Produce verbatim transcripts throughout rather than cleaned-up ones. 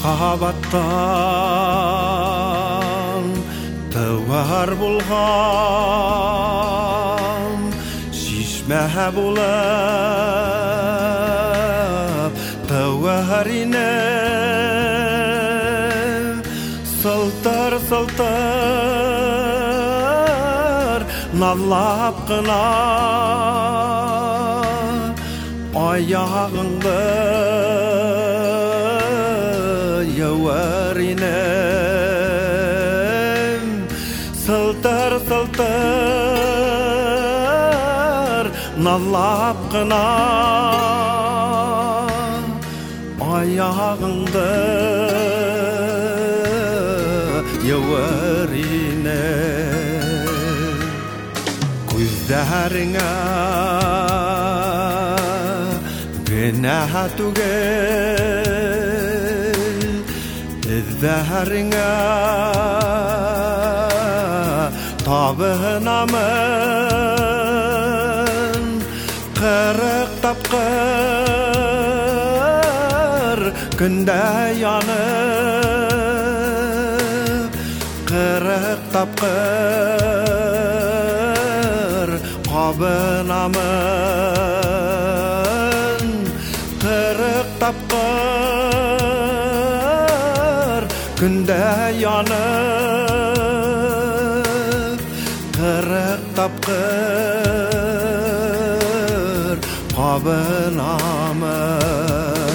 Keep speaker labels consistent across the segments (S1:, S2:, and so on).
S1: махаббаттан тәуәр болған шишмә болып тәуәр ине сылтыр сылтыр назлап қына аяғыңды Яуаринем сылтыр сылтыр назлап қына аяғыңды Яуаринем көздеріңе günah түгел іздеріңе табынамын қырық тапқыр күнде янып қырық тапқыр қабынамын қырық тапқыр күнде янып қырық тапқыр қабынамын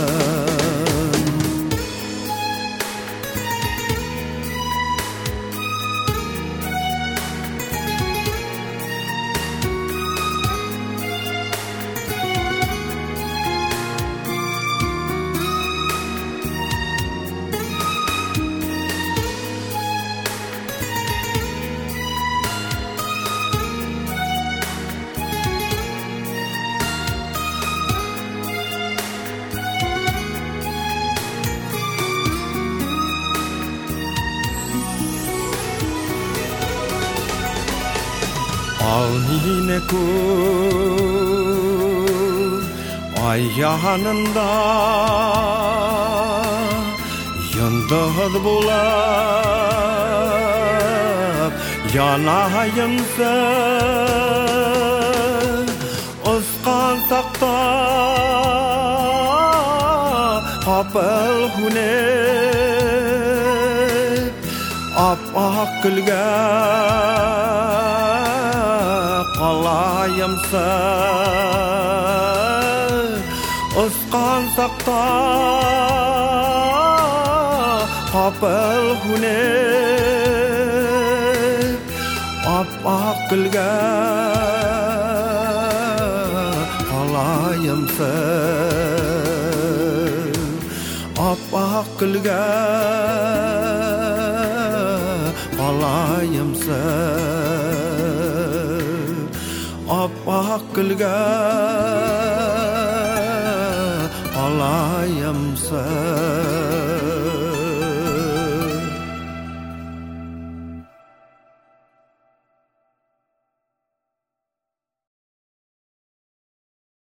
S1: Al yine kur ay yanında yıldız bulup yanayımsın ıskan sakta kapıl hunep ap-ak gülgen qalayımsın ıskan sakta kapıl hunep ap-ak gülgen qalayımsın ap-ak gülgen qalayımsın ap-ak gülgen qalayımsın